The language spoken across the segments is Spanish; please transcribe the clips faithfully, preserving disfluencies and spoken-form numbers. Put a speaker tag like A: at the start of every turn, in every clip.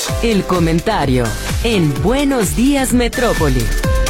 A: El comentario en Buenos Días Metrópoli.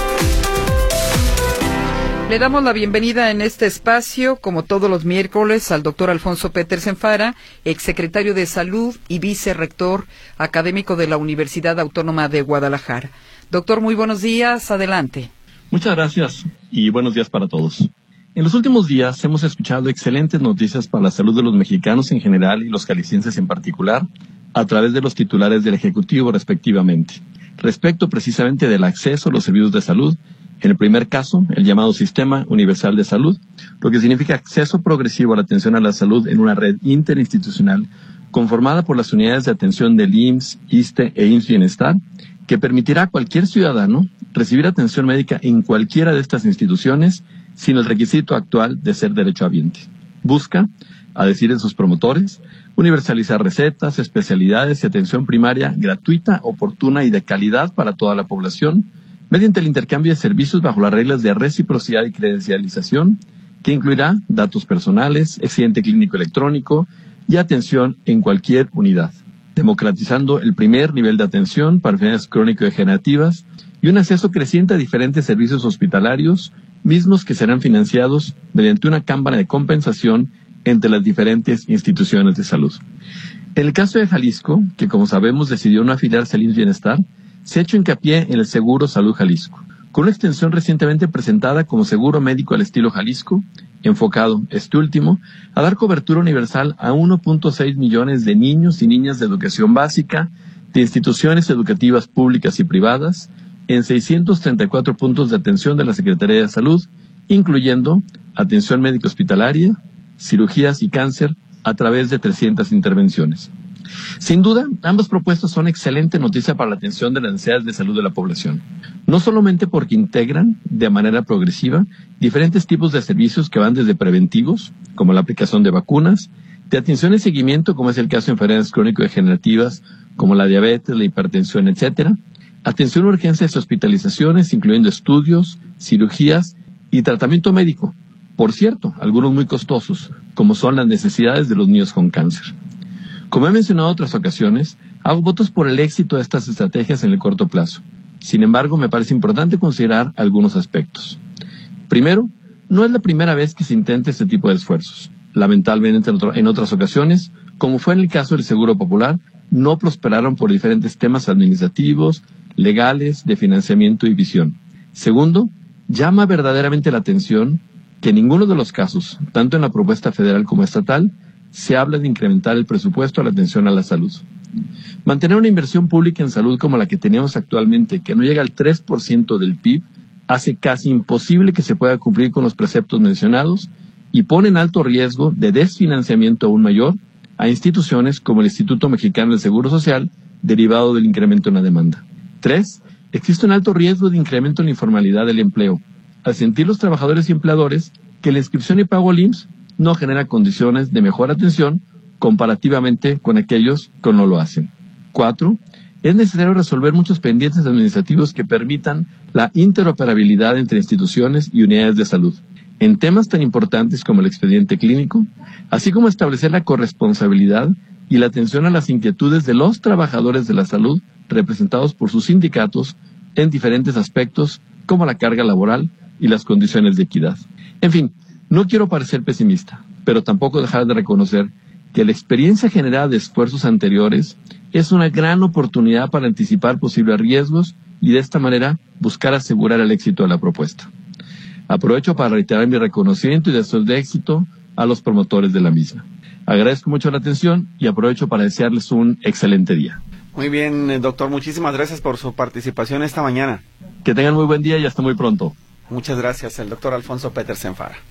B: Le damos la bienvenida en este espacio, como todos los miércoles, al doctor Alfonso Petersen Fara, exsecretario de Salud y vicerrector académico de la Universidad Autónoma de Guadalajara. Doctor, muy buenos días, adelante.
C: Muchas gracias y buenos días para todos. En los últimos días hemos escuchado excelentes noticias para la salud de los mexicanos en general y los jaliscienses en particular, a través de los titulares del Ejecutivo respectivamente, respecto precisamente del acceso a los servicios de salud. En el primer caso, el llamado Sistema Universal de Salud, lo que significa acceso progresivo a la atención a la salud en una red interinstitucional conformada por las unidades de atención del I M S S, ISSSTE e I M S S Bienestar, que permitirá a cualquier ciudadano recibir atención médica en cualquiera de estas instituciones sin el requisito actual de ser derechohabiente. Busca, a decir de sus promotores, universalizar recetas, especialidades y atención primaria gratuita, oportuna y de calidad para toda la población, mediante el intercambio de servicios bajo las reglas de reciprocidad y credencialización, que incluirá datos personales, expediente clínico electrónico y atención en cualquier unidad, democratizando el primer nivel de atención para enfermedades crónico-degenerativas y un acceso creciente a diferentes servicios hospitalarios, mismos que serán financiados mediante una cámara de compensación entre las diferentes instituciones de salud. En el caso de Jalisco, que como sabemos decidió no afiliarse al I M S S Bienestar, se ha hecho hincapié en el Seguro Salud Jalisco, con una extensión recientemente presentada como Seguro Médico al Estilo Jalisco, enfocado, este último, a dar cobertura universal a uno punto seis millones de niños y niñas de educación básica, de instituciones educativas públicas y privadas, en seiscientos treinta y cuatro puntos de atención de la Secretaría de Salud, incluyendo atención médica hospitalaria, cirugías y cáncer, a través de trescientas intervenciones. Sin duda, ambas propuestas son excelente noticia para la atención de las necesidades de salud de la población, no solamente porque integran de manera progresiva diferentes tipos de servicios que van desde preventivos, como la aplicación de vacunas, de atención y seguimiento, como es el caso de enfermedades crónico-degenerativas, como la diabetes, la hipertensión, etcétera, atención a urgencias y hospitalizaciones, incluyendo estudios, cirugías y tratamiento médico, por cierto, algunos muy costosos, como son las necesidades de los niños con cáncer. Como he mencionado en otras ocasiones, hago votos por el éxito de estas estrategias en el corto plazo. Sin embargo, me parece importante considerar algunos aspectos. Primero, no es la primera vez que se intenta este tipo de esfuerzos. Lamentablemente, en otras ocasiones, como fue en el caso del Seguro Popular, no prosperaron por diferentes temas administrativos, legales, de financiamiento y visión. Segundo, llama verdaderamente la atención que en ninguno de los casos, tanto en la propuesta federal como estatal, se habla de incrementar el presupuesto a la atención a la salud. Mantener una inversión pública en salud como la que tenemos actualmente, que no llega al tres por ciento del P I B, hace casi imposible que se pueda cumplir con los preceptos mencionados y pone en alto riesgo de desfinanciamiento aún mayor a instituciones como el Instituto Mexicano del Seguro Social, derivado del incremento en la demanda. Tres, existe un alto riesgo de incremento en la informalidad del empleo, al sentir los trabajadores y empleadores que la inscripción y pago al I M S S no genera condiciones de mejor atención comparativamente con aquellos que no lo hacen. Cuatro, es necesario resolver muchos pendientes administrativos que permitan la interoperabilidad entre instituciones y unidades de salud, en temas tan importantes como el expediente clínico, así como establecer la corresponsabilidad y la atención a las inquietudes de los trabajadores de la salud representados por sus sindicatos en diferentes aspectos como la carga laboral y las condiciones de equidad. En fin, no quiero parecer pesimista, pero tampoco dejar de reconocer que la experiencia generada de esfuerzos anteriores es una gran oportunidad para anticipar posibles riesgos y de esta manera buscar asegurar el éxito de la propuesta. Aprovecho para reiterar mi reconocimiento y deseos de éxito a los promotores de la misma. Agradezco mucho la atención y aprovecho para desearles un excelente día.
D: Muy bien, doctor, muchísimas gracias por su participación esta mañana.
C: Que tengan muy buen día y hasta muy pronto.
D: Muchas gracias, el doctor Alfonso Petersen Fara.